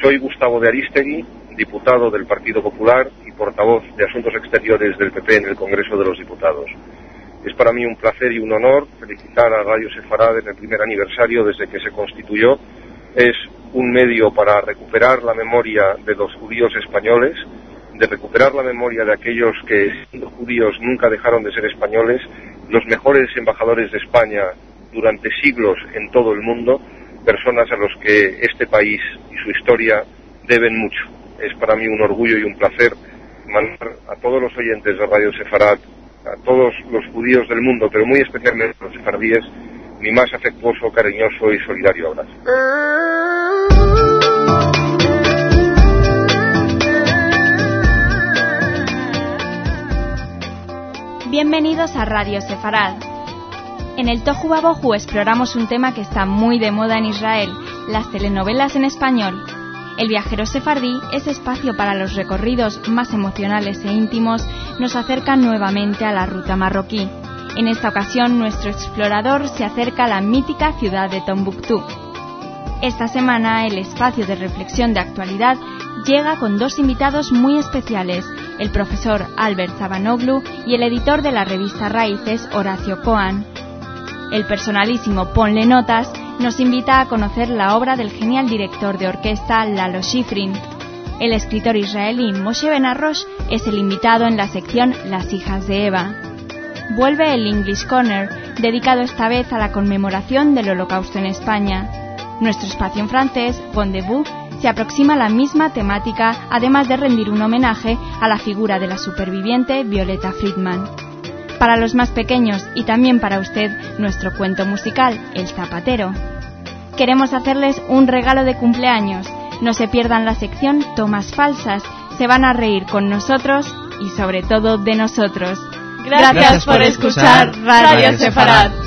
Soy Gustavo de Arístegui, diputado del Partido Popular y portavoz de Asuntos Exteriores del PP en el Congreso de los Diputados. Es para mí un placer y un honor felicitar a Radio Sefarad en el primer aniversario desde que se constituyó. Es un medio para recuperar la memoria de los judíos españoles, de recuperar la memoria de aquellos que, siendo judíos, nunca dejaron de ser españoles, los mejores embajadores de España durante siglos en todo el mundo, personas a los que este país y su historia deben mucho. Es para mí un orgullo y un placer mandar a todos los oyentes de Radio Sefarad, a todos los judíos del mundo, pero muy especialmente a los sefardíes, mi más afectuoso, cariñoso y solidario abrazo. Bienvenidos a Radio Sefarad. En el Tohu Vabohu exploramos un tema que está muy de moda en Israel, las telenovelas en español. El viajero sefardí, ese espacio para los recorridos más emocionales e íntimos, nos acerca nuevamente a la ruta marroquí. En esta ocasión, nuestro explorador se acerca a la mítica ciudad de Tombuctú. Esta semana, el espacio de reflexión de actualidad llega con dos invitados muy especiales, el profesor Albert Zabanoglu y el editor de la revista Raíces, Horacio Cohen. El personalísimo Ponle Notas nos invita a conocer la obra del genial director de orquesta Lalo Schifrin. El escritor israelí Moshe Ben Arrosh es el invitado en la sección Las hijas de Eva. Vuelve el English Corner, dedicado esta vez a la conmemoración del Holocausto en España. Nuestro espacio en francés, Rendezvous, se aproxima a la misma temática, además de rendir un homenaje a la figura de la superviviente Violeta Friedman. Para los más pequeños y también para usted, nuestro cuento musical, El Zapatero. Queremos hacerles un regalo de cumpleaños. No se pierdan la sección Tomas Falsas. Se van a reír con nosotros y sobre todo de nosotros. Gracias por escuchar Radio Sefarad.